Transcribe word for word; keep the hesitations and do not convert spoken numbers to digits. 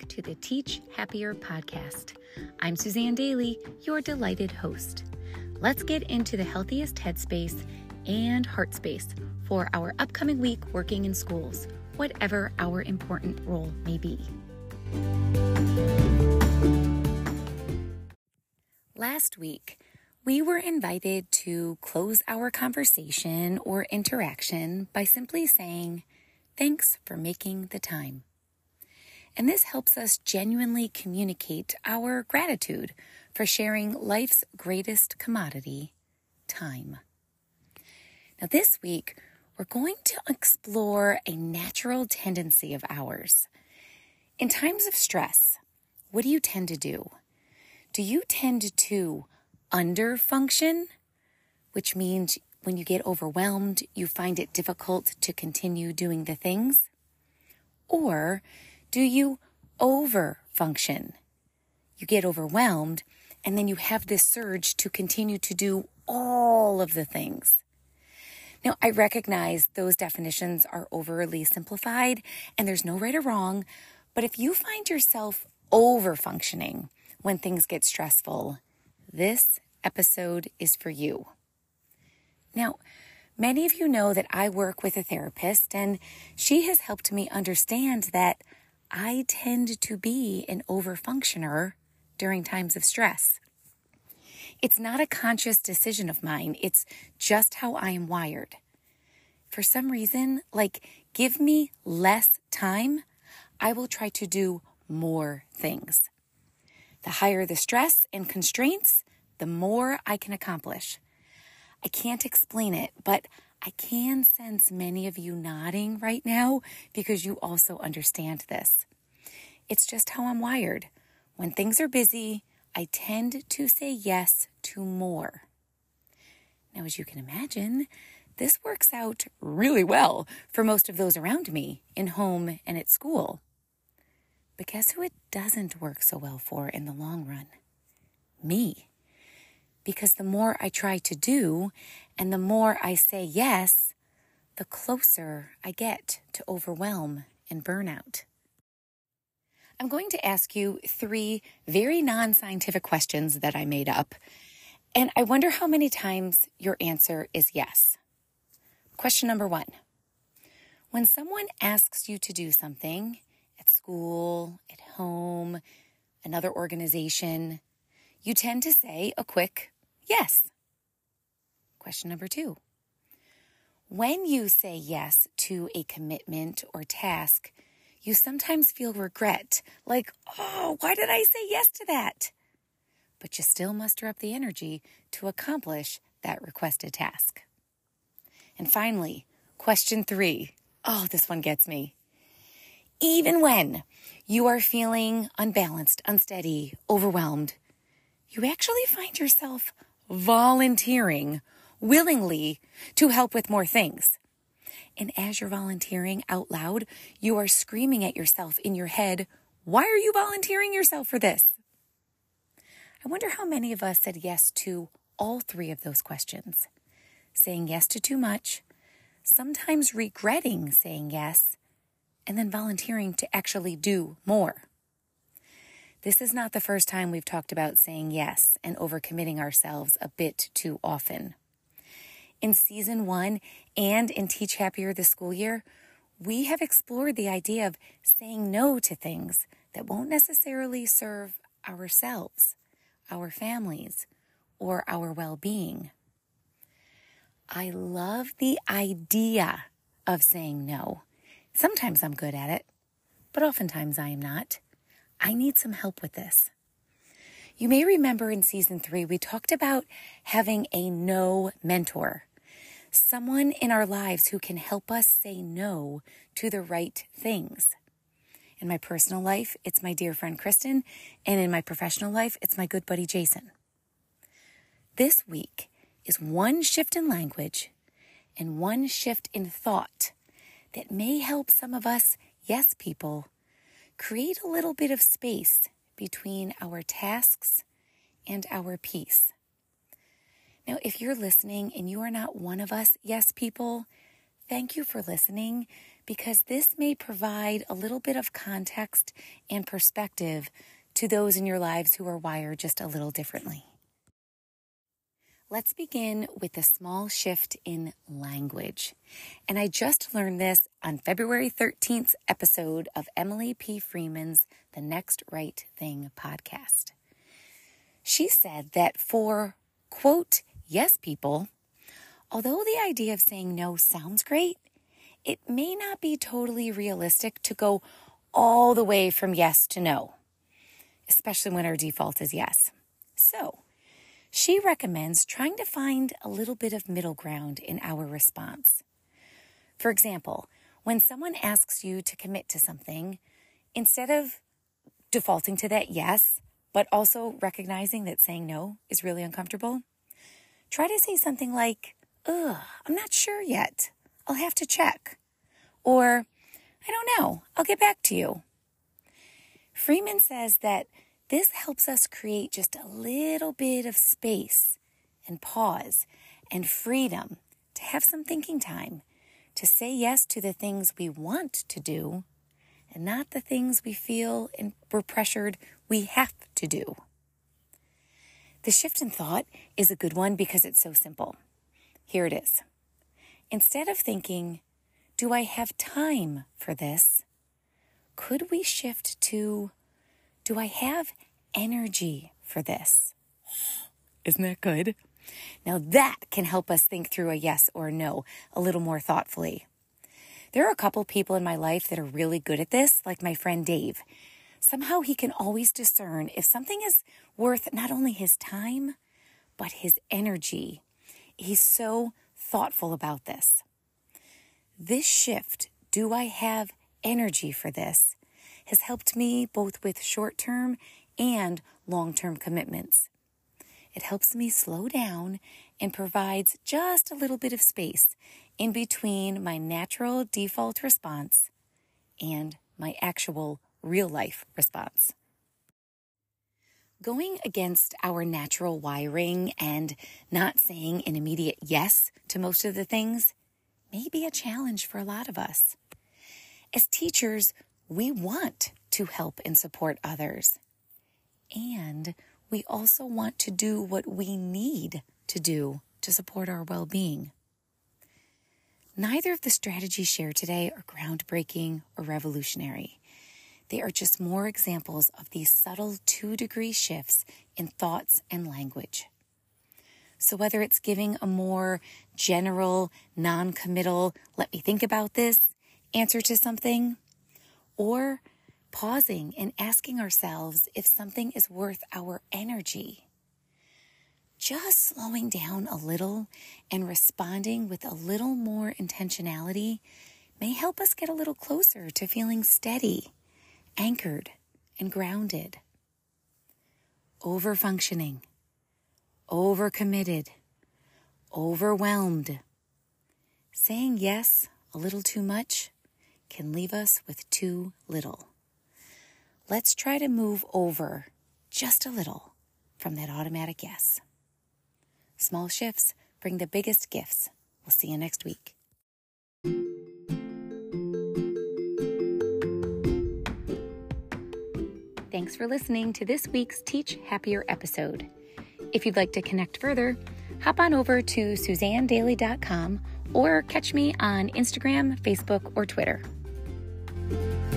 back to the Teach Happier podcast. I'm Suzanne Daly, your delighted host. Let's get into the healthiest headspace and heart space for our upcoming week working in schools, whatever our important role may be. Last week, we were invited to close our conversation or interaction by simply saying, "Thanks for making the time." And this helps us genuinely communicate our gratitude for sharing life's greatest commodity, time. Now this week, we're going to explore a natural tendency of ours. In times of stress, what do you tend to do? Do you tend to underfunction, which means when you get overwhelmed, you find it difficult to continue doing the things? Or do you overfunction? You get overwhelmed, and then you have this surge to continue to do all of the things. Now, I recognize those definitions are overly simplified, and there's no right or wrong, but if you find yourself overfunctioning when things get stressful, this episode is for you. Now, many of you know that I work with a therapist, and she has helped me understand that I tend to be an overfunctioner during times of stress. It's not a conscious decision of mine. It's just how I am wired. For some reason, like give me less time, I will try to do more things. The higher the stress and constraints, the more I can accomplish. I can't explain it, but I can sense many of you nodding right now because you also understand this. It's just how I'm wired. When things are busy, I tend to say yes to more. Now, as you can imagine, this works out really well for most of those around me in home and at school. But guess who it doesn't work so well for in the long run? Me. Because the more I try to do and the more I say yes, the closer I get to overwhelm and burnout. I'm going to ask you three very non-scientific questions that I made up, and I wonder how many times your answer is yes. Question number one. When someone asks you to do something at school, at home, another organization, you tend to say a quick yes. Question number two. When you say yes to a commitment or task, you sometimes feel regret, like, oh, why did I say yes to that? But you still muster up the energy to accomplish that requested task. And finally, question three. Oh, this one gets me. Even when you are feeling unbalanced, unsteady, overwhelmed, you actually find yourself volunteering willingly to help with more things. And as you're volunteering out loud, you are screaming at yourself in your head, why are you volunteering yourself for this? I wonder how many of us said yes to all three of those questions. Saying yes to too much, sometimes regretting saying yes, and then volunteering to actually do more. This is not the first time we've talked about saying yes and overcommitting ourselves a bit too often. In season one and in Teach Happier this school year, we have explored the idea of saying no to things that won't necessarily serve ourselves, our families, or our well-being. I love the idea of saying no. Sometimes I'm good at it, but oftentimes I am not. I need some help with this. You may remember in season three, we talked about having a no mentor, someone in our lives who can help us say no to the right things. In my personal life, it's my dear friend Kristen, and in my professional life, it's my good buddy Jason. This week is one shift in language and one shift in thought that may help some of us yes people create a little bit of space between our tasks and our peace. Now, if you're listening and you are not one of us yes people, thank you for listening, because this may provide a little bit of context and perspective to those in your lives who are wired just a little differently. Let's begin with a small shift in language. And I just learned this on February thirteenth episode of Emily P. Freeman's The Next Right Thing podcast. She said that for, quote, yes people, although the idea of saying no sounds great, it may not be totally realistic to go all the way from yes to no, especially when our default is yes. So, she recommends trying to find a little bit of middle ground in our response. For example, when someone asks you to commit to something, instead of defaulting to that yes, but also recognizing that saying no is really uncomfortable, try to say something like, ugh, I'm not sure yet. I'll have to check. Or, I don't know. I'll get back to you. Freeman says that this helps us create just a little bit of space and pause and freedom to have some thinking time, to say yes to the things we want to do and not the things we feel and we're pressured we have to do. The shift in thought is a good one because it's so simple. Here it is. Instead of thinking, do I have time for this? Could we shift to, do I have energy for this? Isn't that good? Now that can help us think through a yes or a no a little more thoughtfully. There are a couple people in my life that are really good at this, like my friend Dave. Somehow he can always discern if something is worth not only his time, but his energy. He's so thoughtful about this. This shift, do I have energy for this, has helped me both with short-term and long-term commitments. It helps me slow down and provides just a little bit of space in between my natural default response and my actual real-life response. Going against our natural wiring and not saying an immediate yes to most of the things may be a challenge for a lot of us. As teachers, we want to help and support others. And we also want to do what we need to do to support our well-being. Neither of the strategies shared today are groundbreaking or revolutionary. They are just more examples of these subtle two-degree shifts in thoughts and language. So whether it's giving a more general, non-committal, let me think about this answer to something, or pausing and asking ourselves if something is worth our energy, just slowing down a little and responding with a little more intentionality may help us get a little closer to feeling steady, anchored, and grounded. Overfunctioning, overcommitted, overwhelmed. Saying yes a little too much can leave us with too little. Let's try to move over just a little from that automatic yes. Small shifts bring the biggest gifts. We'll see you next week. Thanks for listening to this week's Teach Happier episode. If you'd like to connect further, hop on over to suzanne daly dot com or catch me on Instagram, Facebook, or Twitter.